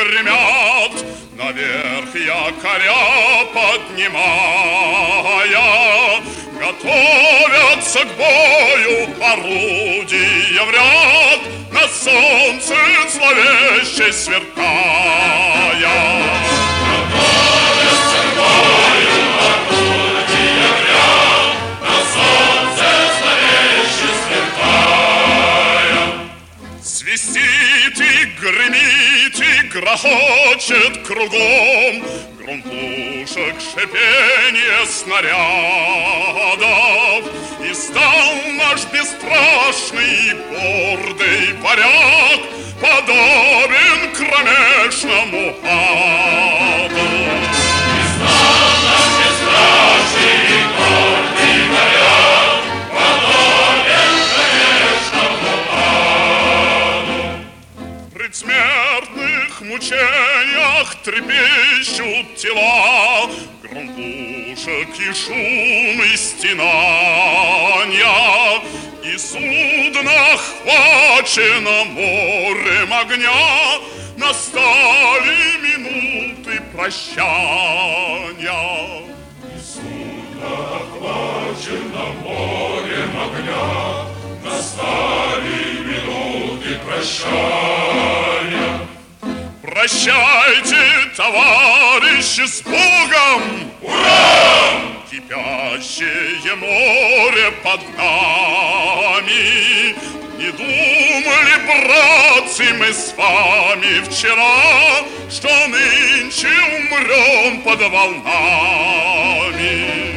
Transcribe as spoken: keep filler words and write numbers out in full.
гремят, наверх якоря поднимая, готовятся к бою орудия в ряд, на солнце зловеще сверкая. Готовятся к бою орудия в ряд, на солнце зловеще сверкая. Свистит и гремит и грохочет кругом гром пушек, шипенье снарядов. И стал наш бесстрашный и гордый варяг подобен кромешному аду. И стал наш бесстрашный и гордый варяг подобен кромешному аду. Пред смертных мучениях трепещут тела, гром пушек и шум и стенанья, и судно хвачено морем огня, настали минуты прощания. И судно хвачено морем огня, настали минуты прощания. Прощайте, товарищи, с Богом! Ура! Кипящее море под нами. Не думали, братцы, мы с вами вчера, что нынче умрем под волнами.